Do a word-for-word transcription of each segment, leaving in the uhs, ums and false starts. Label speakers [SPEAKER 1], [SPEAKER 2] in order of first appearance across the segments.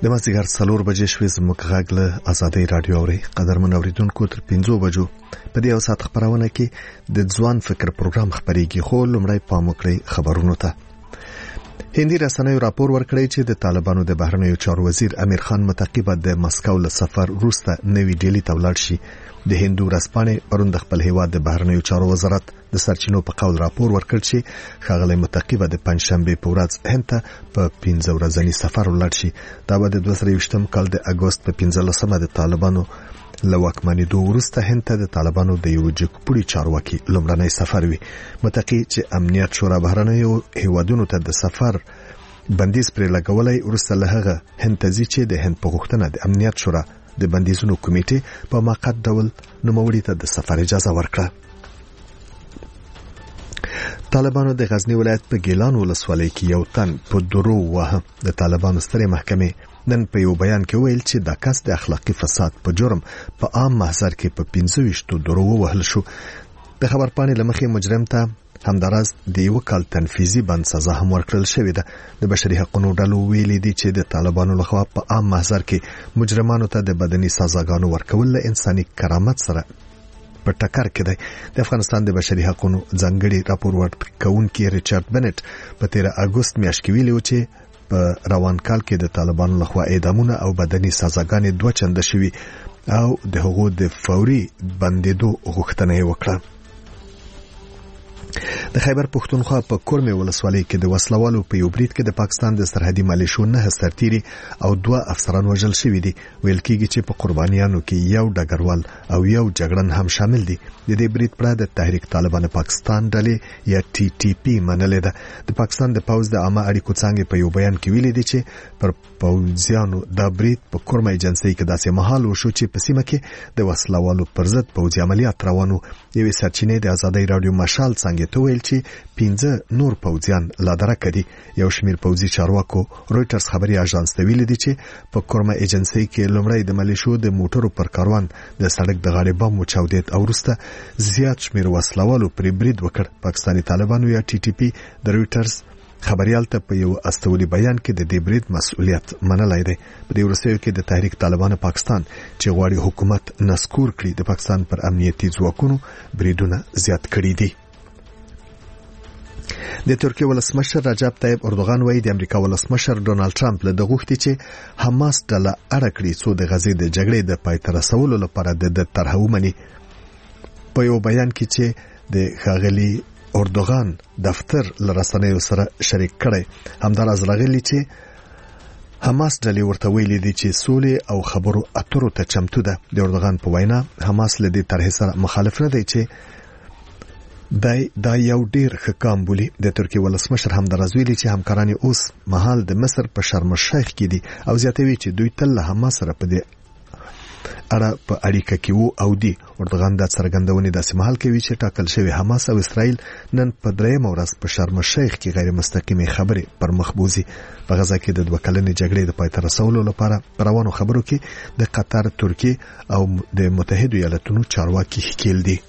[SPEAKER 1] د مازدیګر څلور بجې شوې زموږ غږ له آزادۍ رادیو اوري. قدرمن اوریدونکو تر پنځو بجو په دې یو ساعت خبرونه کې د ځوان فکر پروګرام خبريږي. خو لومړی پام وکړئ خبرونو ته. هندي رسنیو راپور ورکړی چې د طالبانو د بهرنیو چارو وزیر امیر خان متقی به د مسکو له سفر وروسته نوی ډیلی ته ولاړ شي. د هندو رسپانې پرون د خپل هیواد د بهرنیو چارو وزارت د سرچینو په قول راپور ورکړ چې ښاغلی متقی به د پنځشنبه په ورځ هند ته په پنځه ورځنی سفر ولاړ شي. دا به د دوه زره یوویشتم کال د اګوست په پنځلسمه د طالبانو له واکمنېدو وروسته هند ته د طالبانو د یو جګپوړي چارواکي لومړنی سفر وي. متقی چې امنیت شورا بهرنیو هیوادونو ته د سفر بندیز پرې لګولای وروسته له هغه هند ته ځي چې د هند په غوښتنه د امنیت شورا د بندیزونو کمیټې په موقت ډول نوموړي ته د سفر اجازه ورکړه. طالبانو د غزنی ولایت په ګیلان ولسوالۍ کې یو تن په درو وه. د طالبانو سترې محکمې نن په یو بیان کې ویل چې د کس د اخلاقی فساد په جرم په عام محضر کې په پنځه ویشت درو وهل شو. د خبرپاڼې لمخې مجرم ته همداراز د یو کال تنفیذي بند سزا هم ورکړل شوې ده. د بشري حقوقو ډلو ویلي دي چې د طالبانو لخوا په عام محضر کې مجرمانو ته د بدني سزاګانو ورکول له انساني کرامت سره په ټکر کې دی. د افغانستان د بشري حقوقو ځانګړي راپور ورکونکي ریچارډ بنټ په تیر اګوست میاشت کې ویلي و چې په روان کال کې د طالبانو لخوا اعدامونه او بدني سزاګانې دوه چنده شوي او د هغو د فوري بندیدو غوښتنه یې وکړه. د خیبر پښتونخوا په کورمه ولسوالۍ کې د وسلوالو په یو برید کې د پاکستان د سرحدي ملیشو نه سرتيري او دوه افسران وژل شوي دي. ویل کېږي چې په قربانیانو کې یو ډګروال او یو جګړن هم شامل دي. د دې برید پر د تحریک طالبان پاکستان ډلې یا ټي ټي پی منلې ده. د پاکستان د پوز د عامه اړیکو څنګه په یو بیان کې ویلي دي چې پر پوزیانو د برید په کورمه ایجنسۍ کې داسې مهال وشو چې په سیمه کې د وسلوالو پر ضد پوزي عملیات روانو. یوې سرچینې د آزادۍ رادیو مشال څنګه ته ویل چې پنځه نور پوزیان لا درکه دي. یو شمیر پوزي چارواکو رويټرز خبري اژانس ته ویلي دي چې په کورمه ایجنسۍ کې لومړی د ملیشو د موټرو پر کاروان د سړک د غاړې بم وچاودید او وروسته زیات شمیر وسلوالو پر برید وکړ. پاکستاني طالبانو یا ټي ټي پی د رويټرز خبريال ته په یو استولي بیان کې د دې برید مسؤلیت منلای دی. په دې ورسېو کې د تحریک طالبان پاکستان چې غواړي حکومت نسکور کړي د پاکستان پر امنیتي ځواکونو بریدونه زیات کړي دي. د ترکیه ولسمشر رجب طیب اردوغان وایي د امریکا ولسمشر ډونالد ټرمپ له غوښتي چې حماس ډله اړه کړي څو د غزې د جګړې د پای ته رسولو لپاره د طرح ومني. په یو بیان کې چې د ښاغلي اردوغان دفتر لرسنیو سره شریک کړي همداراز راغلي چې حماس ډلې ورته ویلي دي چې سولې او خبرو اترو ته چمتو ده. د اردوغان په وینا حماس له دې طرح سره مخالف نه دی چې دای دا یو ډیر ښه کام بولي. د ترکیه ولسمشر همداراز ویلي چې همکاران اوس مهال د مصر په شرم الشیخ کې دي او زیاتوي چې دوی تل له حماس سره په دې اړه په اړیکه کې وو او دی. اردوغان د څرګندونې داسې مهال کوي چې ټاکل شوی حماس او اسرائیل نن په درېم ورځ په شرم الشیخ کې غیر مستقیمه خبرې پر مخ بوزي. په غزا کې د دوه کلنې جګړې د پای ته رسولو لپاره روانو خبرو کې د قطر، ترکیه او د متحده ایالاتونو چارواکي ښکیل دي.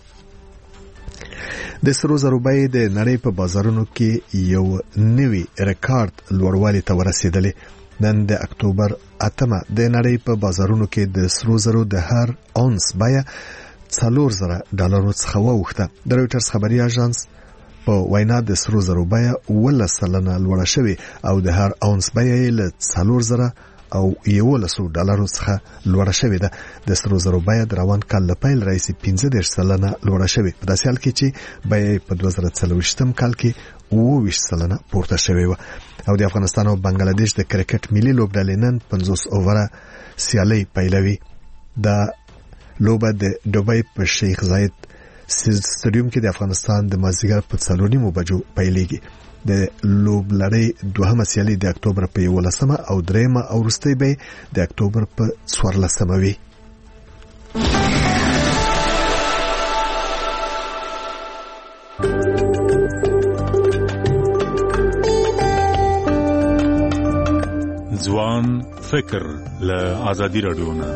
[SPEAKER 1] د سرو زرو بیې د نړۍ په بازارونو کې یو نوی ریکارډ لوړوالي ته ورسېدلې. نن د اکتوبر اتمه د نړۍ په بازارونو کې د سرو زرو د هر اونس بیه څلور زره ډالرو څخه واوښته. د رويټرز خبري اژانس په وینا د سرو زرو بیه اوولس سلنه لوړه شوې او د هر اونس بیه له څلور زره او یولسو ډالرو څخه لوړه شوې ده. د سرو زرو بیه د روان کال له پیل راهیسې پنځه دېرش سلنه لوړه شوې. په داسې حال کې چې بیه په دوه زره څلوېښتم کال کې اووه ویشت سلنه پورته شوې وه. او د افغانستان او بنگلاديش د کرکټ ملي لوبډلې نن پنځوس اووره سیالي پیلوي. دا لوبه د دوبۍ په شیخ زاید سټډیوم کې د افغانستان د مازدیګر په څلور نیمو بجو پیلېږي. د لوبلړۍ دوهمه سیالي د اکتوبر په یولسمه او دریمه او وروستۍ به د اکتوبر په څوارلسمه وي.
[SPEAKER 2] ځوان فکر له آزادی رادیو نه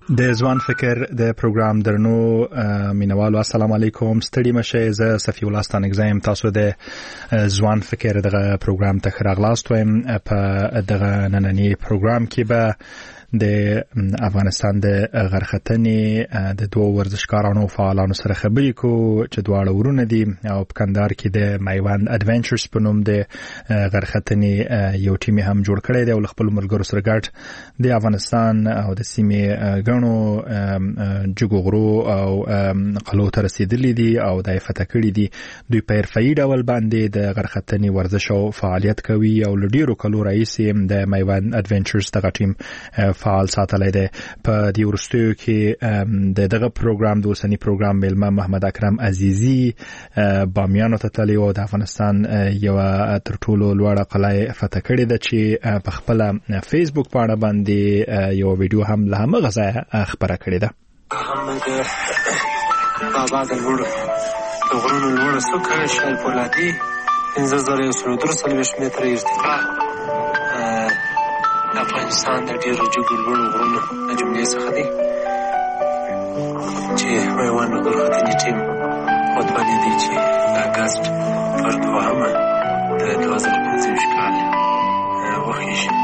[SPEAKER 3] د ځوان فکر د پروګرام درنو مینوالو السلام علیکم. ستړي مشه. زه صفی الله ستانګزایم. تاسو د ځوان فکر دغه پروګرام ته راغلاست وایم. په دغه نننی پروګرام کې به د افغانستان د غرختنې د دوه ورزشکارانو فعالانو سره خبرې کوو چې دواړه ورونه دي او په کندهار کې د میوند اډونچرز په نوم د غرختنې یو ټیم هم جوړ کړی دی او خپل ملګرو سره ګډ د افغانستان او د سیمې غنو جګغرو او قلو ته رسیدلي دي او د فتح کړي دي. دوی په حرفه‌ایي ډول باندې د غرختنې ورزش او فعالیت کوي او له ډیرو کلو راهیسې د میوند اډونچرز دغه ټیم فعال ساتلی دی. په دې وروستیو کې د دغه پروګرام د اوسني پروګرام میلمه محمد اکرم عزیزي بامیانو ته تللی او د افغانستان یوه تر ټولو لوړه قلعه فتح کړې ده چې په خپله فیسبوک پاڼه باندې یو ویډیو هم له همغه ځایه خپره کړې ده.
[SPEAKER 4] بابا د لوړو د غرونو لوړه څوکه شال فولادي پنځه زره یو سل درې څلوېښت متره ارتفاع د افغانستان د ډېرو جګو لوړو غرونو د جملې څخه دی چې میوند غرختنې ټیم خطبه دی چې د اګست پر دوهمه د دوه زره پنځه ویشت کال وخیږي.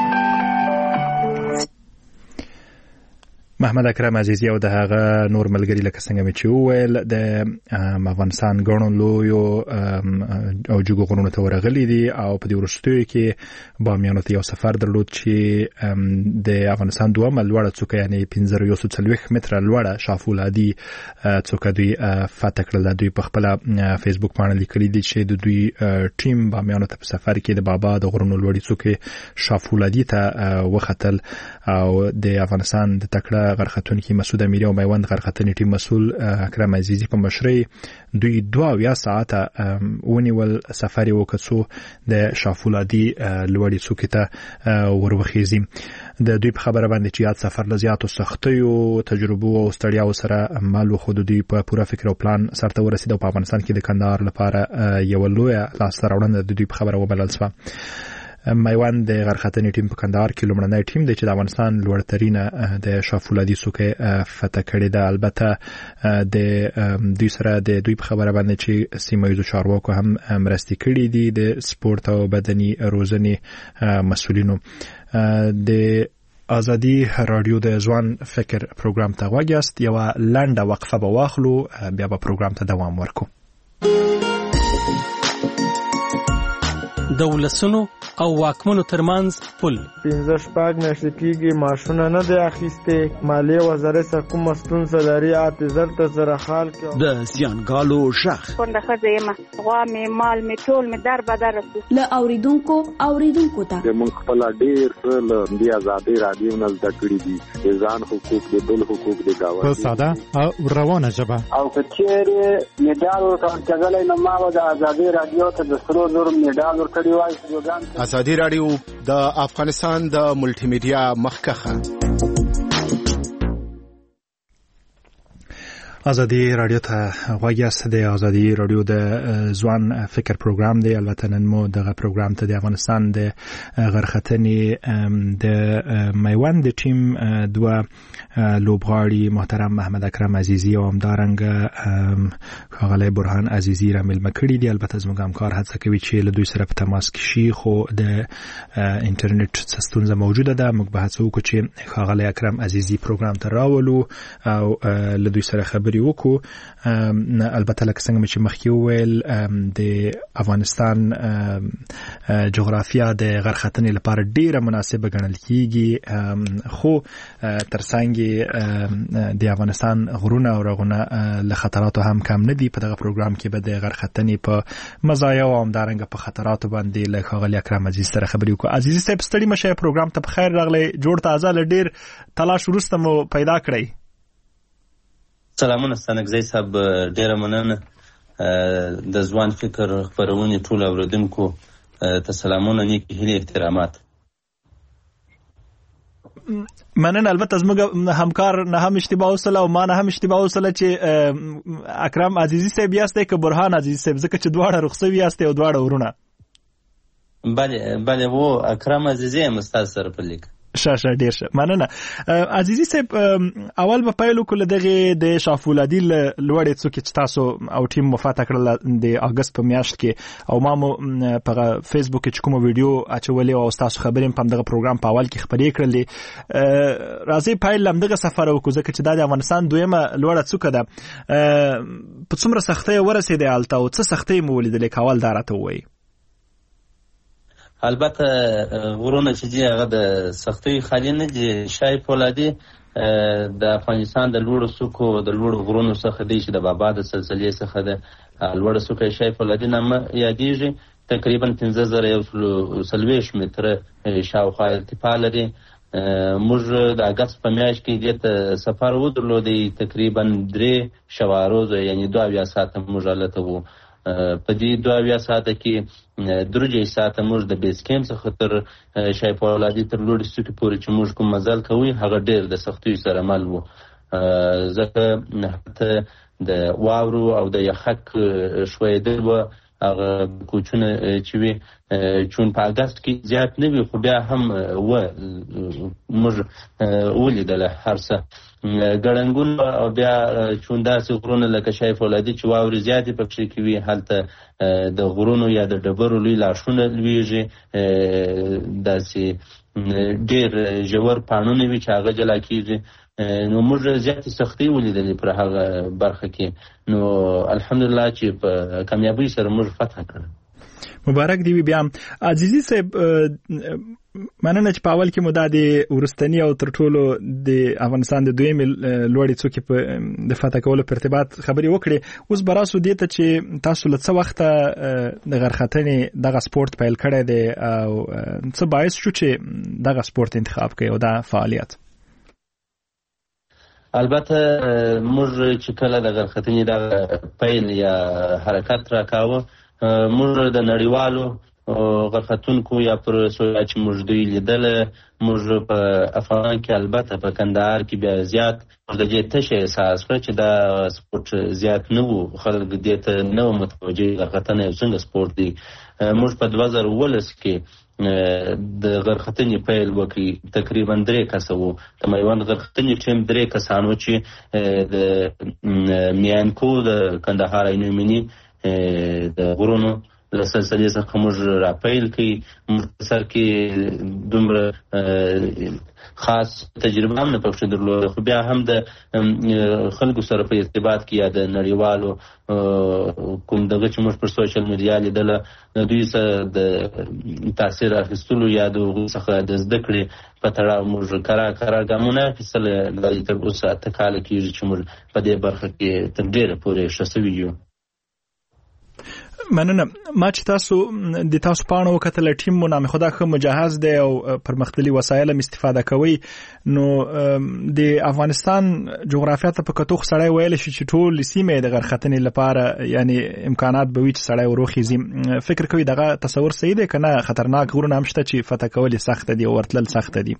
[SPEAKER 3] محمد اکرم عزیزي او د هغه نور ملګري لکه څنګه مې چې وویل د افغانستان ګڼو لویو او جګو غرونو ته ورغلي دي او په دې وروستیو کې بامیانو ته یو سفر درلود چې د افغانستان دوهمه لوړه څوکه یعنې پنځه زره یو سل څلوېښت متره لوړه شافولادي څوکه دوی فتح کړله. دوی په خپله فیسبوک پاڼه لیکلي دي چې د دوی ټیم بامیانو ته په سفر کې د بابا د غرونو لوړې څوکې شافولادي ته وختل او د افغانستان د تکړه غرختونکي مسعود امیری او میوند غرختنې ټیم مسؤل اکرم عزیزي په مشرۍ دوی دوه اویا ساعته ونیول سفر یې وکړ څو د شافولادي لوړې څوکې ته وروخیږي. د دوی په خبره باندې چې یاد سفر له زیاتو سختیو تجربو او ستړیاو سره مال وښود. دوی په پوره فکر او پلان سرته ورسېد او په افغانستان کې د کندهار لپاره یوه لویه لاسته راوړنه د دوی په خبره وبلل شوه. میوند د غرختنې ټیم په کندهار کې لومړنی ټیم دی چې د افغانستان لوړترینه د شافولادي څوکه فتح کړې ده. البته د دوی سره د دوی په خبره باندې چې سیمه ییزو چارواکو هم مرستې کړې دي د سپورت او بدني روزنې مسؤلینو. د ازادي رادیو د ځوان فکر پروګرام ته غوږ یاست. یوه لنډه وقفه به واخلو بیا به پروګرام ته دوام ورکو.
[SPEAKER 5] د ولسونو او واکمنو ترمنځ پل
[SPEAKER 6] پنځه شپږ میاشتې کېږي معاشونه نه دی اخیستې. مالیې وزارت څخه کومه ستونزه لري اته زر ته زره خال کې
[SPEAKER 7] د زیانګالو غږ
[SPEAKER 8] کونډه ښځه یم غوا مې مال مې ټول مې در بدر رسو
[SPEAKER 9] له اوریدونکو اوریدونکو ته
[SPEAKER 10] موږ خپل ډېر څه له دې ازادي رادیو نه زده کړي دي د ځان حقوق د بل حقوق د گاونډي
[SPEAKER 11] په ساده او روانه ژبه
[SPEAKER 12] او که چیرې میډال ورکړل نو ما د ازادي رادیو ته د سرو زرو میډال ورکړی وای.
[SPEAKER 13] ازادي رادیو د افغانستان د ملټي میډیا مخکخه.
[SPEAKER 3] ازادي رادیو ته غوږ یاست. د ازادي رادیو د ځوان فکر پروګرام دی. البته نن مو دغه پروګرام ته د افغانستان د غرختنې د میوند د ټیم دوه لوبغاړي محترم محمد اکرم عزیزي او همدارنګه ښاغلی برهان عزیزي را میلمه کړي دي. البته زموږ همکار هڅه کوي چې له دوی سره په تماس کې شي خو د انټرنیټ ستونزه موجوده ده. موږ به هڅه وکړو چې ښاغلی اکرم عزیزي پروګرام ته راولو او له دوی سره خبرې وکړو. البته لکه څنګه چې مخکې وویل د افغانستان جغرافیا د غرختنې لپاره ډیره مناسبه ګڼل کیږي خو ترڅنګ د افغانستان غرونه او رغونه له خطراتو هم کم نه دي. په دغه پروګرام کې به د غرختنې په مزایا او همدارنګه په خطراتو باندې له ښاغلي اکرم عزیز سره خبرې وکړو. عزیزي صاحب ستړي مشه پروګرام ته په خیر راغلی. جوړ تازه له ډیر تلاش وروسته مو پیدا کړی.
[SPEAKER 14] سلامونه ستانګزی صاحب، ډیره مننه. د ځوان فکر خپرونې ټول اوریدونکو ته سلامونه، نیک هیلې، احترامات.
[SPEAKER 3] مننه. البته زموږ همکار نه هم اشتباه وسله او ما نه هم اشتباه وسله چې اکرم عزیزي صاحب یاستئ که برهان عزیزي صاحب، ځکه چې دواړه رخصوي یاستئ او دواړه ورونه.
[SPEAKER 14] بله بله و اکرم عزیزي هم ستاسو سره په لیک.
[SPEAKER 3] شاشه ډیر شه مننه. عزیزي صاحب اول په پایلو کې دغه د شافولادي لوړې څوک چې تاسو او ټیم مفاته کړل د اگست په میاشت کې او ما مو په فیسبوک کې کوم ویډیو اچولې او تاسو خبرې په دغه پروګرام په اول کې خبرې کړلې. راځي پایل لمدغه سفر وکړو ځکه چې د افغانستان دویمه لوړه څوک ده په څومره سختۍ ورسېده الته او څه سختۍ مو ولیدلې کول دارته وایي.
[SPEAKER 14] البته غرونه چې دی هغه د سختۍ خالي نه دي. شای فولادي د افغانستان د لوړو څوکو د لوړو غرونو څخه دی چې د بابا د سلسلې څخه د لوړو څوکو شای فولادي نامه یادېږي. تقریبا پنځه زره یو سل څلوېښت متره شاوخوا ارتفاع لري. موږ د اګست په میاشت کې دې ته سفر ودرلودی تقریبا درې شوا روزه یعنی دوه اویا ساعته موږ هلته وو. په دې دوه اویا ساعته کې درې ساعته موږ د بیس کیمپ څخه تر شای فولادي تر لوړې څوکې پورې چې موږ کوم مزل کوي هغه ډېر د سختیو سره مل وو. ځکه حتی د واورو او د یخک ښویېدل وه هغه کوچونه چې وي چون په اګست کې زیات نه وي خو بیا هم وه موږ ولیدله هر څه ګړنګون او بیا چون داسې غرونه لکه شای فولادي چې واورې زیاتې پکښې کې وي هلته د غرونو یا د ډبرو لوی لاښونه لویږي داسې ډېر ژور پاڼونه وي چې هغه جلا کېږي. نو موږ زیاتې سختۍ ولیدلې پر هغه برخه کې. نو الحمدلله چې په کامیابۍ سره موږ فتح کړه.
[SPEAKER 3] مبارک دی. بیا عزیزي صاحب مننه چې په اول کې مو د ورستنی او تر ټولو د افغانستان د دویمې لوړې څوکې په د فتح کولو په ارتباط خبرې وکړې. اوس به راسو دې ته چې تاسو له څه وخته د غرختنې دغه سپورت پیل کړی دی او څه باعث شو چې دغه سپورت انتخاب کړئ او دا فعالیت؟
[SPEAKER 14] البته موږ چې کله د غرختنې دغه پیل یا حرکت راکاوه موږ د نړیوالو غرختونکو یا پر سویا چې موږ دوی لیدله موږ په افغان کې البته په کندهار کې بیا زیات د دې تشه احساس کړ چې دا سپورت زیات نه وو. خلک دې ته نه وو متوجه غرختنه یو څنګه سپورت دی. موږ په دوه زره اوولس کې د غرختنې پیل وکړي. تقریبا درې کسه وو. د میوند غرختنې ټیم درې کسان وو چې د میانکو د کندهار عینومېنې د غرونو له سلسلې څخه موږ راپیل کړي. مختصر کې دومره خاص تجربه هم نه پکښې درلوده خو بیا هم د خلکو سره په ارتباط کې یا د نړیوالو کوم دغه چې موږ پر سوشل میډیا لیدله د دوی سره د تاثیر اخیستلو یا د هغوی څخه د زده کړې په تړاو موږ کرار کرار ګامونه اخیستل. تر اوسه اته کاله کېږي چې موږ په دې برخه کې تر ډېره پورې ښه سوي یو.
[SPEAKER 3] مننه. ما چې تاسو د تاسو پاڼو وکتل ټیم مو نامه خدا خو مجهز دی او پرمختللي وسایل هم استفاده کوي. نو د افغانستان جغرافیه ته په کتو سړی ویل شي چې ټول سیمه د غرختنې لپاره یعنی امکانات به وي چې سړی وروخیزي. فکر کوي دغه تصور صحیح دی کنه خطرناک غرونه هم شته چې فتح کول سخت دي او ورتلل سخت دي؟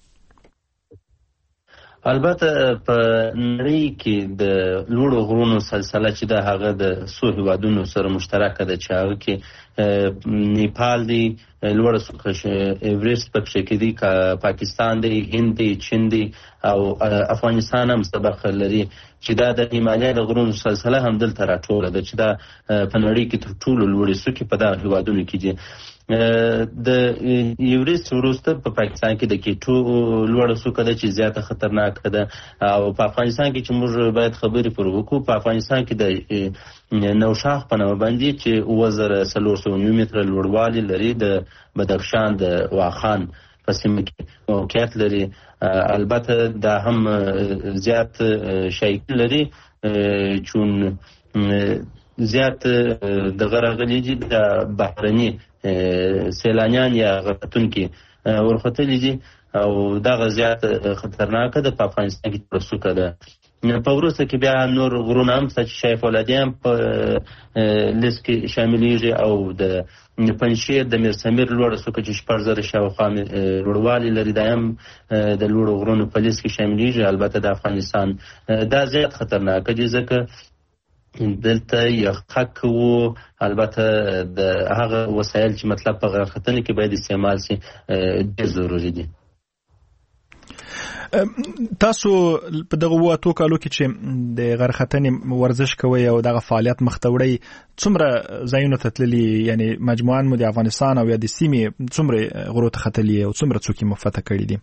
[SPEAKER 14] البته په نړۍ کې د لوړو غرونو سلسله چې د هغه د څو هیوادونو سره مشترکه ده چې هغه کې نیپال دی لوړه څوکه ایورست پکښې کې دی، پاکستان دی، هند دی، چین دی او افغانستان هم برخه لري چې دا د هیمالیا د غرونو سلسله هم دلته راټوله ده چې دا په نړۍ کې تر ټولو لوړې څوکې په دغه هیوادونو کې دي. د ایورست وروسته په پاکستان کې د کیټو لوړه څوکه ده چې زیاته خطرناکه ده او په افغانستان کې چې موږ باید خبرې پر وکړو په افغانستان کې د نوشاخ په نامه باندې چې اووه زره څلور سوه نوي متره لوړوالی لري د بدخشان د واخان په سیمه کې موقعیت لري. البته دا هم زیات شایقین لري چون زیات دغه راغلي دي د بهرني سیلانیان یا غرختونکي ورختلي دي او دغه زیات خطرناکه ده. په افغانستان کې پرسوکه ده. په وروسته کې بیا نور غرونه هم شته چې شای فولادي هم په لیست کې شاملیږي او د پنجشیر د میرسمیر لوړه څوکه چې شپږ زره شاوخوا لوړوالی لري دا هم د لوړو غرونو په لیست کې شاملیږي. البته د افغانستان دا زیات خطرناکه دي ځکه دلته یخک وو. البته د هغه وسایل چې مطلب په غرختنې کې باید استعمال شي ډېر ضروري دي.
[SPEAKER 3] تاسو په دغه واتو کالو کې چې د غرختنې ورزش کوي او دغه فعالیت مختوړی څومره ځایونو ته تللی یعنی مجموعاً مو د افغانستان او یا د سیمې څومره غرو ته ختلی او څومره څوک مفته کړی دي؟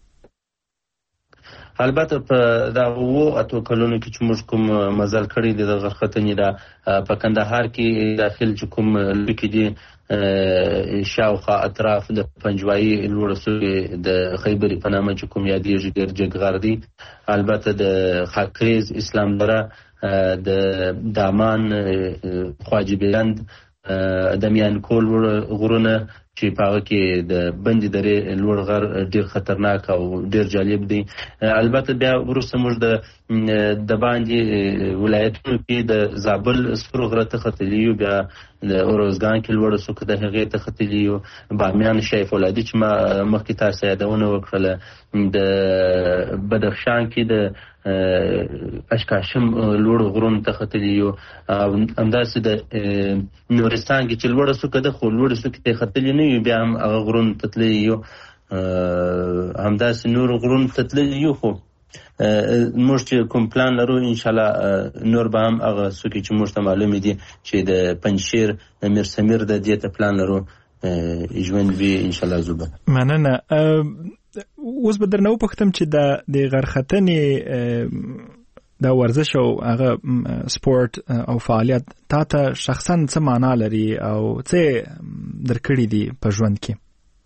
[SPEAKER 14] البته په دا وو اتو کلونو کې چې موږ کوم مزل کړی دی د غرختنې دا په کندهار کې داخل چې کوم لکه دي شاوخوا اطراف د پنجوایي لوړسو د خیبر په نامه چې کوم یادېږي ډېر جګغر دي. البته د خاکریز، اسلام دره، د دامان، خواجه بلند، د میانکول غرونه چې په هغه کې د بندي درې لوړ غر ډېر خطرناک او ډېر جالب دی. البته بیا وروسته موږ د د باندې ولایتونو کې د زابل سپرو غره ته ختلي یو، بیا د اروزګان کې لوړ څوک د هغې ته ختلي یو، بامیان شیف فولادي چې ما مخکې تاسو یادونه وکړله، د بدخشان کې د اشکاشم لوړ غرونو ته ختلي یو، همداسې د نورستان کې چې لوړه څوکه ده خو لوړې څوکې ته ختلي نه یو، بیا هم هغه غرونو ته تللي یو، همداسې نور غرونو ته تللي یو. خو موږ چې کوم پلان لرو انشاءالله نور به هم هغه څوکې چې موږ ته معلومې دي چې د پنجشیر د میرسمیر د دې ته پلان لرو ژوند وي انشاءالله زوبه.
[SPEAKER 3] مننه. اوس به درنه وپوښتم چې د غرختنې دا ورزش او هغه سپورت او فعالیت تا ته شخصا څه معنا لري او څه درکړي دي په ژوند کې؟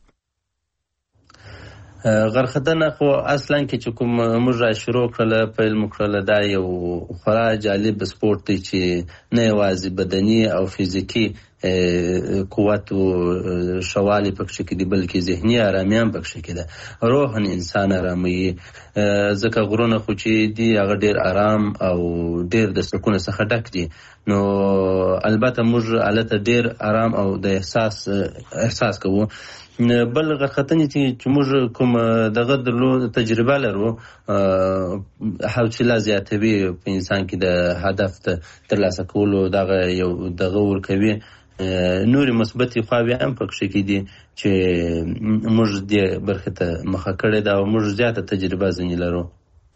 [SPEAKER 14] غرختنه خو اصلا کې چې کوم موږ را شروع کړله پیل مو کړله دا یو خورا جالب سپورت دی چې نه یوازې بدني او فزیکي قوت او شوالی پکښې کې دي بلکې ذهني آرامي هم پکښې کې ده، روحاً انسان آراموي. ځکه غرونه خو چې دي هغه ډېر آرام او ډېر د سکون څخه ډک دي، نو البته موږ هلته ډېر آرام او د احساس احساس کوو. بل غرختنې چې موږ کوم دغه درلو تجربه لرو حوصله زیاتوي په انسان کې د هدف ترلاسه کولو دغه یو دغه ورکوي. نورې مثبتې خواوې هم پکښې کې دي چې موږ دې برخې ته مخه کړې ده او موږ زیاته تجربه ځینې لرو.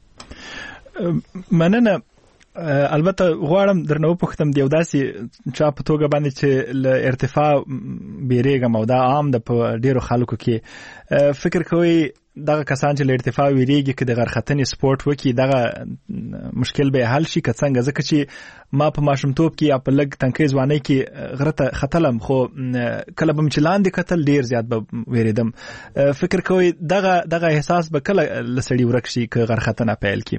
[SPEAKER 3] مننه. البته غواړم درنه وپوښتم د یو داسې چا په توګه باندې چې له ارتفاع بیریږم او دا عام ده په ډېرو خلکو کې، فکر کوئ دغه کسان چې له ارتفاع ویریږي که د غرختنې سپورټ وکړي دغه مشکل به حل شي که څنګه؟ ځکه چې ما په ماشومتوب کې یا په لږ تنکۍ ځوانۍ کې غره ته ختلم، خو کله به م چې لاندې کتل ډېر زیات به ویرېدم. فکر کوئ دغه دغه احساس به کله له سړي ورک شي که غرختنه پیل کړي؟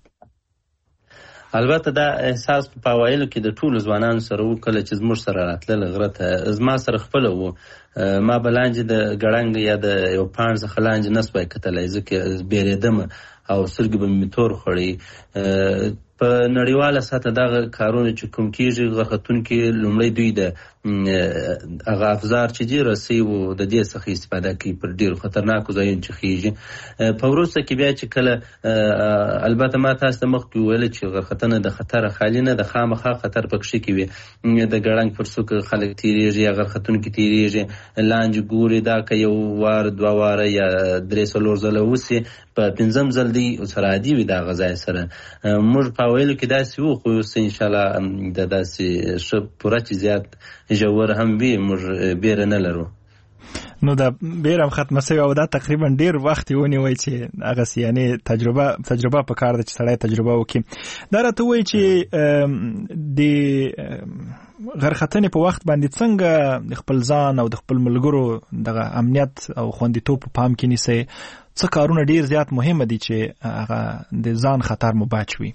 [SPEAKER 14] البته دا احساس په اوایلو کې د ټولو ځوانانو سره و، کله چې زموږ سره راتلل غره ته زما سره خپله و، ما به لاندې د ګړنګ یا د یو پاڼ څخه لاندې نه سوای کتلی ځکه بیرېدم او سترګې به مې تور خوړی. په نړیواله سطحه دغه کارونه چې کوم کېږي غرختونکي لومړی دوی د هغه افزار چې دي رسۍ و د دې څخه استفاده کوي پر ډېرو خطرناکو ځایونو چې خېږي. په وروسته کې بیا چې کله البته ما تاسو ته مخکې وویل چې غرختنه د خطره خالي نه د خامخا خطر پکښې کې وي، د ګړنګ پر څوک خلک تېرېږي یا غرختونکي تېرېږي، لاندې ګوري دا که یو وار دوه واره یا درې څلور ځله وسي په پنځم ځل دی سره عادي وي د هغه ځای سره. موږ په اوایلو کې داسې وو، خو اوس انشاءالله د داسې ښه پوره چې زیات ژور هم وي موږ بیره نه لرو.
[SPEAKER 3] نو دا بیره هم ختمه سوې او دا تقریبا ډېر وخت یې ونیوی چې هغسې یعنې تجربه تجربه په کار ده چې سړی تجربه وکړي. دا راته ووایي چې د غرختنې په وخت باندې څنګه د خپل ځان او د خپل ملګرو دغه امنیت او خوندیتوب په پام کې نیسئ؟ څه کارونه ډېر زیات مهمه دي چې هغه د ځان خطر مو بچ وي؟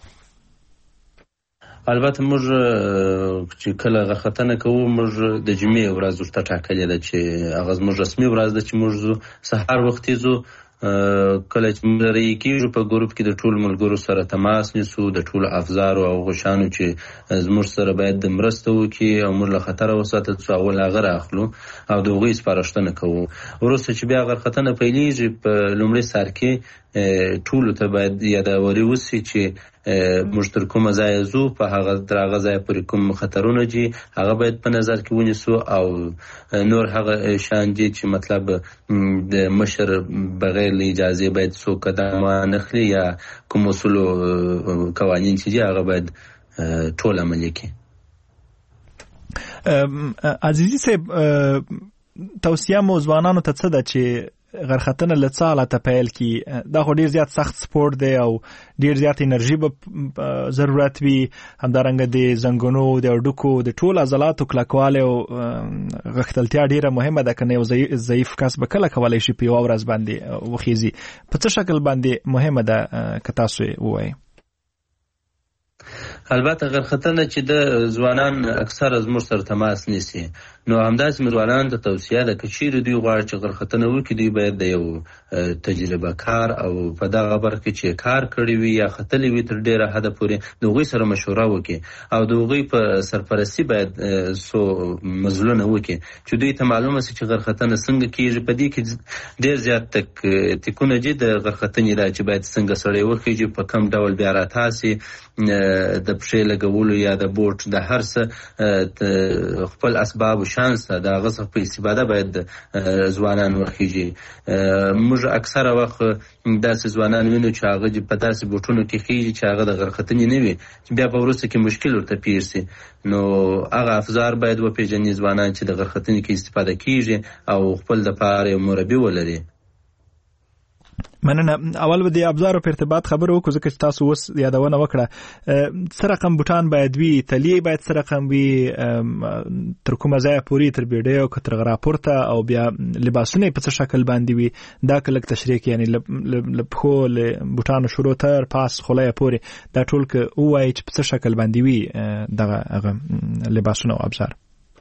[SPEAKER 14] البته موږ چې کله غرختنه کوو موږ د جمعې ورځ ورته ټاکلې ده چې هغه زموږ رسمي ورځ ده چې موږ ځو سهار وختي ځو. کله چې موږ رایې کېږو په ګروپ کې د ټولو ملګرو سره تماس نیسو، د ټولو افزارو او غشانو چې زموږ سره باید د مرسته وکړي او موږ له خطره وساتل څو اول هغه راخلو او د هغوی سپارښتنه کوو. وروسته چې بیا غرختنه پیلېږي په لومړي سر کې ټولو ته باید یاداوري وسي چې موږ تر کومه ځای زو په هغه تر هغه ځای پورې کوم خطرونه دي هغه باید په نظر کې ونیسو او نور هغه شان دي چې مطلب د مشر بغیر له اجازه باید څوک قدم نخلي یا کوم اصول قوانین چې دي هغه باید ټول عملي کړي.
[SPEAKER 3] عزیزي صاحب توصیه مو ځوانانو ته څه ده چې غرختنه لڅاله ته پیل کی دا خو ډیر زیات سخت سپورت دی او ډیر زیات انرژي به ضرورت وي همدارنګه د زنګونو د اډوکو د ټول عضلاتو کلکواله او غختلتیا ډیره مهمه ده کنه یو ضعیف کس به کله کولای شي په یو ورځ باندې وخیزي په څه شکل باندې مهمه ده که تاسو وایي.
[SPEAKER 14] البته غرختنه چې د ځوانان اکثر از مر سره تماس نیسي نو همداسې مروانان ته توصیه ده که چیرې دوی غواړي چې غرختنه وکړي دوی باید د یو تجربه کار او په دغه برخه کې چې کار کړی وي یا ختلی وي تر ډیره حد پورې د هغوی سره مشوره وکړي او د هغوی په سرپرستي باید څو مزلونه وکړي چې دوی ته معلومه سي چې غرختنه څنګه کیږي. په دې کې ډیر زیات تک تکونه دي د غرختنې دا چې باید څنګه سړی وخیږي په کم ډول بیا راتاسي د پښې لګولو یا د بوټ د هر څه خپل اسباب شانس دا غصه په استفاده باید ځوانان وخیږي. موږ اکثره وخت داسې ځوانان وینو چې هغه په داسې بوټونو کې خیږي چې هغه د غرختنې نه وي چې بیا په وروسته کې مشکل ورته پیښ شي. نو هغه افزار باید وپېژني ځوانان چې د غرختنې کې استفاده کیږي او خپل دپاره یو مربي ولري.
[SPEAKER 3] مننه. اول به د ابزارو په ارتباط خبر وکړو ځکه چې تاسو اوس یادونه وکړه څه رقم بوټان باید وي تلی باید څه رقم وي تر کومه ځایه پورې تر بیډۍ او تر غرا پورته او بیا لباسونه په څه شکل باندې وي دا کلک تشریح یعنی له پښو له بوټانو شروع تر پاس خولای پورې دا ټول که وایي چې په څه شکل باندې وي دغه لباسونه او ابزار.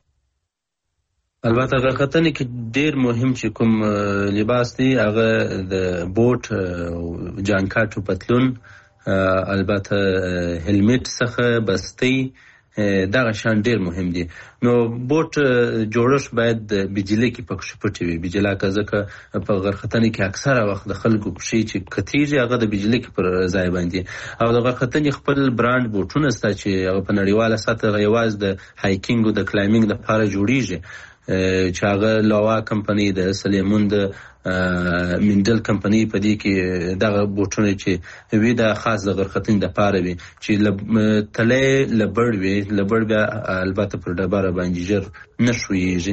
[SPEAKER 14] البته غرختنې کې ډیر مهم چې کوم لباس دی هغه د بوټ جانکاټ او پتلون البته هلمټ څخه بستی دغه شان ډیر مهم دي. نو بوټ جوړښت باید د بجلی کې پکښ پټ وي. بجلا که ځکه په غرختنې کې اکثره وخت د خلکو پښې چې کتیږي هغه د بجلی کې پر ځای باندې او د غرختنې خپل برانډ بوټونه ستا چې هغه په نړیواله سطحه یوازې د هایکینګ او د کلایمینګ لپاره جوړیږي چې هغه لوا کمپنی د سلیمون د مندل کمپنی په دې کې دغه بوټونه چې وی د خاص د غرختنې د پاره وي چې تله لبړ وي لبړ بیا البته پر ډبره باندې جر نشويږي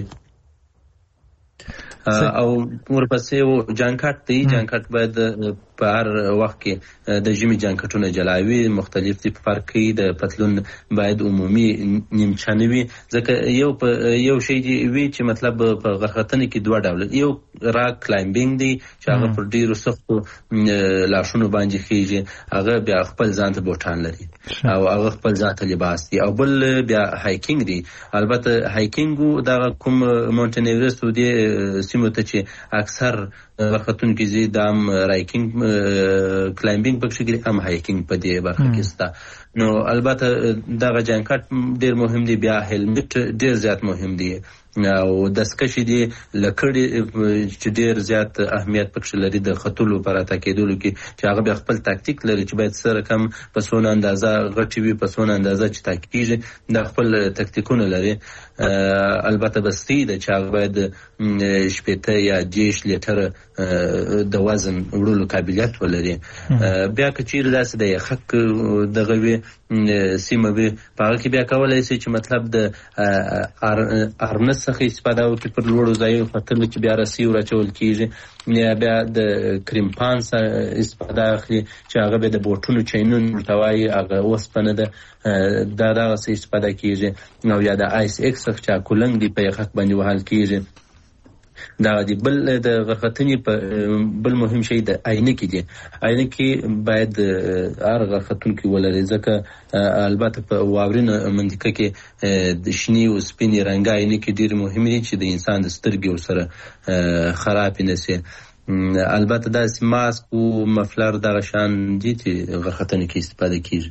[SPEAKER 14] او ورپسې و جانکاټ دی. جانکاټ باید په هر وخت کې د ژمي جانکټونه جلاوي مختلف دي فرق کوي. د پتلون باید عمومي نیمچانه وي ځکه یو په یو شی دی وی چې مطلب په غرختنې کې دوه ډول یو را کلایمبینګ دی چې هغه پر ډیرو سختو لاشونو باندې خيږي هغه بیا خپل ځان ته بوټان لري او هغه خپل ځان ته لباس دی او بل بیا هایکینګ دی. البته هایکینګ دا کوم مونټین ایورست دی سیمه ته چې اکثر غرختون کې زی دام رایکینګ کلایمبینګ پکې کې هم هایکینګ په دې برخه کې ستا. نو البته دغه جانکټ ډیر مهم دی. بیا هلمټ ډیر زیات مهم دی او دستکشې دی لکړې چې ډیر زیات اهمیت پکې لري د خطولو پر اتا کېدلو کې چې هغه بیا خپل تاکتیک لري چې باید سره کم په سونه اندازه غټي وي په سونه اندازه چې تاکیږي د خپل تاکتیکونه لري. البته بستی د چې هغه باید شپېته یا دیش لیټر د وزن وړلو قابلیت ولري. بیا که چیرې داسې د یخک دغه وي سیمه وي په هغه کې بیا کولای شي چې مطلب د ارنس څخه استفاده وکړي پر لوړو ځایونو ختلو چې بیا رسی ورچول کیږي یا بیا د کریمپان څخه استفاده اخلي چې هغه به د بوټونو چینون ورتوي هغه وسپنه ده دا دغه څه استفاده کیږي او یا د آیس ایکس څخه چې کولنګ دی په یخک باندې وهل کیږي. دا دی بل د غرختنې په بل مهم شی د عینکې دی. عینکې باید هر غرختون کې ولري ځکه البته په واورینه منطقه کې د شنی او سپینې رنګ عینکې ډیر مهم دي چې د انسان د سترګې سره خراب نه شي. البته د ماسک او مفلر دغه شان دي چې غرختنې کې استفاده کیږي.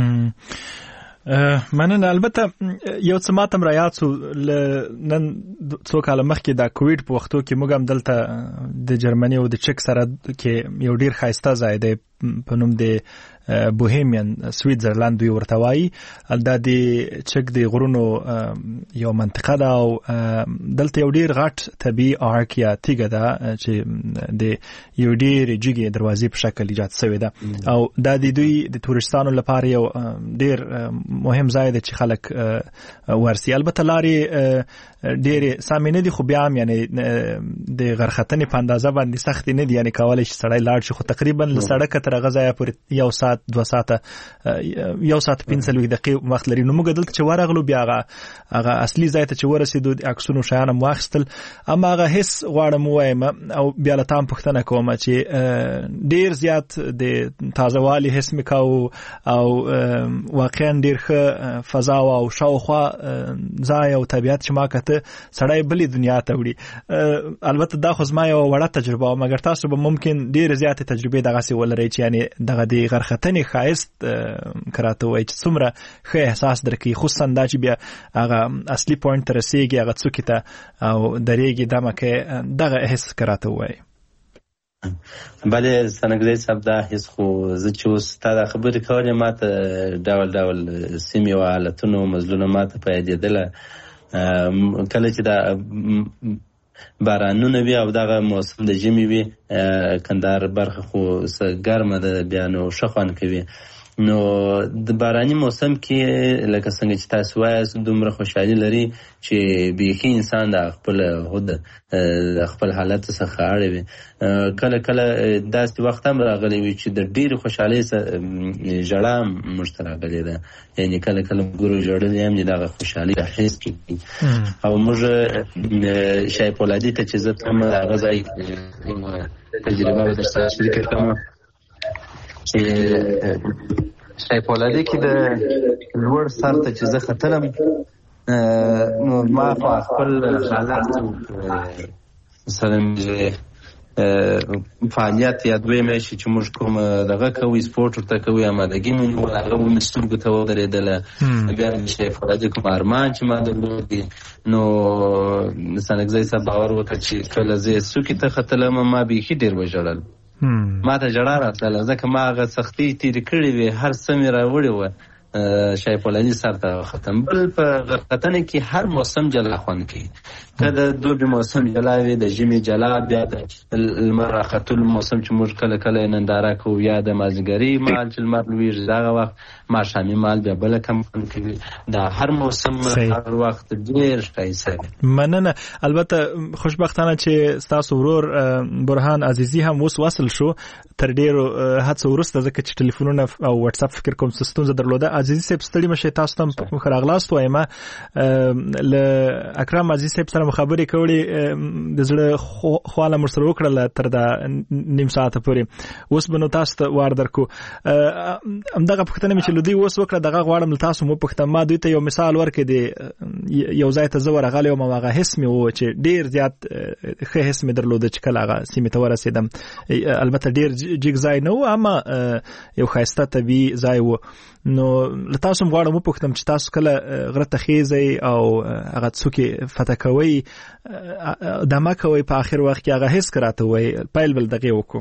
[SPEAKER 3] مننه. البته یو څه ماتم را یاد سو نن څو کال مخکې د کووید په وختو کې موږ هم دلته د جرمني او د چک سره کې یو ډیر ښایسته ځای دی په نوم د بوهیمین سویټزرلند دوی ورته وایي. دا د چک د غرونو یو منطقه ده او دلته یو ډیر غټ طبي آرک یا تیږه ده چې د یو ډیر جګې دروازې په شکل ایجاد شوې ده او دا د دوی د تورستانو لپاره یو ډیر مهم ځای دی چې خلک ورسي. البته لارې ډېرې سامې نه دي خو بیا هم یعنی د غرختنې په اندازه باندې سختې نه دي، یعنی کولی شي سړی لاړ شي خو تقریبا له سړکه تر هغه ځایه پورې یو ساعت دوه ساعته یو ساعت پنځه څلوېښت دقیقې وخت لري. نو موږ دلته چې ورغلو بیا هغه هغه اصلي ځای ته چې ورسېدو د عکسونو شیان هم واخیستل. اما هغه حس غواړم ووایم او بیا له تا هم پوښتنه کوم چې ډېر زیات د تازهوالي حس مې کوو او واقعا ډېر ښه فضا او شاوخوا ځای او طبیعت چې ما کته سړی بلې دنیا ته وړي. البته دا خو زما یو وړه تجربه او مګر تاسو به ممکن ډېرې زیاتې تجربې دغسې ولرئ چې یعنې دغه د غرختنې ښایست که راته ووایي چې څومره ښه احساس درکوي، خصوصا دا چې بیا هغه اصلي پوینټ ته رسېږي هغه څوکې ته او درېږي دمه کې دغه حس که راته ووایي.
[SPEAKER 14] بله سنګدی صاحب دا حس خو زه چې اوس تا دا خبرې کولې ما ته ډول ډول سیمې او حالتونو مزلونه ما ته په یادېدله. کله چې دا بارانونه وي او دغه موسم د ژمي وي کندهار برخه خو ګرمه ده بیا نو ښه خوند کوي. نو د باراني موسم کې لکه څنګه چې تاسو وایاست دومره خوشحالي لري چې بیخي انسان د خپل هود د خپل حالت څخه اړوي. کله کله داسې وخت هم راغلی وي چې د ډېرې خوشحالۍ ژړا موږ ته راغلې ده، یعنې کله کله ګورو ژړلې هم دي دغه خوشحالي احس کوي. او موږ شای پولادي ته چې زه تلم هغه ځای تجربه به درسره شریکه کړم چې شای پولادي کې د لوړ سر ته چې زه ختلم نو ما په خپل حالت مثلا فعالیت یا دوی میشي چې موږ کوم دغه کوي سپورت ورته کوي آمادګي مو هغه مو سترګو ته ودرېدله. بیا مې شای پولادي کوم ارمان چې ما درلود دي نو سنګزی صاحب باور وکړه چې کله زه څوکې ته ختلم ما بیخي ډېر وژړل، ما ته ژړا راتله ځکه ما هغه سختۍ تېرې کړې وې، هر څه مې راوړې وه شای پولادي سر ته ختم. بل په غرختنه کې هر موسم جلا خوند کوي، که د دوبي موسم جلا وي د ژمي جلا، بیا د لمر راختلو موسم چې موږ کله کله ننداره کوو، یا د مازدیګري مهال چې لمر لویږي دغه وخت، ماښامي مهال بیا بله کم خوند کوي. دا هر موسم هر وخت ډېر ښایسته دی.
[SPEAKER 3] مننه. البته خوشبختانه چې ستاسو ورور برهان عزیزي هم اوس وصل شو تر ډېرو هڅو وروسته، ځکه چې ټلیفونونه او واتساپ فکر کوم څه ستونزه درلوده. عزیزي صاحب ستړي مشئ، تاسو ته هم ښه راغلاست وایم. له اکرم عزیز صاحب سره خبرې کولې د زړه خواله مو سره وکړله تر دا نیم ساعته پورې. اوس به نو تاسو ته وار درکو. همدغه پوښتنه مې چې له دوی اوس وکړه دغه غواړم له تاسو مو پوښتم. ما دوی ته یو مثال ورکړی دی، یو ځای ته زه ورغلی وم او هغه حس مې و چې ډېر زیات ښه حس مې درلوده چې کله هغه سیمې ته ورسېدم. البته ډېر جګ ځای نه و اما یو ښایسته طبیعي ځای و. نو له تاسو هم غواړم وپوښتم چې تاسو کله غره ته خیزئ او هغه څوکې فتح کوئ دمه کوئ په آخر وخت کې هغه حس که راته ووایي، پیل بل دغې وکړو.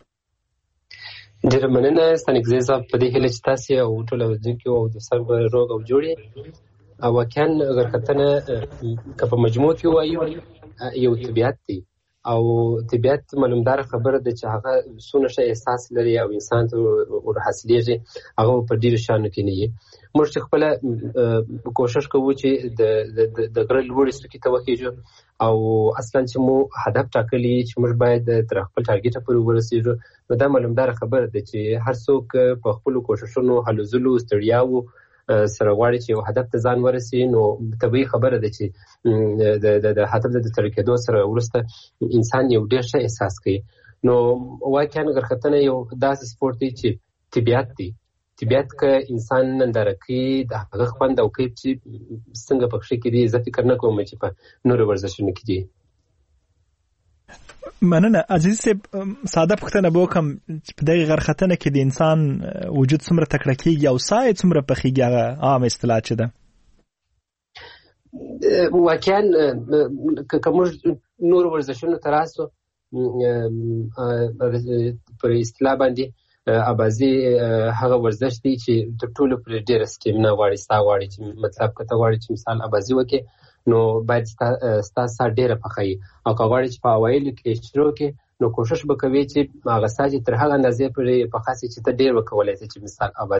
[SPEAKER 15] ډېره مننه ستانکزی صاحب په دې هیله چې تاسې او ټول اورېدونکي او دوستان به روغ او جوړ یې. او واقعا غرختنه که په مجموع کې ووایو یو طبیعت دی او طبیعت معلومدار خبره ده چې هغه څونه ښه احساس لري او انسان ته ورحاصلېږي، هغه په ډېرو شیانو کې نه وي. موږ چې خپله کوشش کوو چې د غره لوړې څوکې ته وخېږو او اصلا چې مو هدف ټاکلی چې موږ باید تر خپل ټارګېټه پورې ورسېږو، نو دا معلومداره خبره ده چې هر څوک په خپلو کوششونو هلو ځلو ستړیاوو سره غواړي چې یو هدف ته ځان ورسي. نو طبیعي خبره ده چې د هدف د تر کېدو سره وروسته انسان یو ډېر ښه احساس کوي. نو واقعا غرختنه یو داسې سپورت دی چې طبیعت دی. طبیعت که انسان ننداره کوي د هغه خوند او کیف چې څنګه پکښې کې دي، زه فکر نه کوم چې په نورو ورزشونو کې دي.
[SPEAKER 3] مننه. عزیز صاحب ساده پوښتنه به وکړم چې په دغې غرختنه کې د انسان وجود څومره تکړه کېږي او ساه یې څومره پخېږي، هغه عامه اصطلاح چې ده؟
[SPEAKER 15] واقعا که موږ نورو ورزشونو ته راسو په اصطلاح باندې ابازي هغه ورزش دی چې تر ټولو پر ډیره سټیمنا غواړي ستا غواړي چې مطلب کته غواړي چې مثال ابازي وکي نو باید ستا ستا ډیره پخې او که غواړي چې په اوایل کې شروع کې نو کوشش وکوي چې هغه ساجي تر هغه اندازې پورې پخاسي چې ته ډیر وکولای شې چې مثال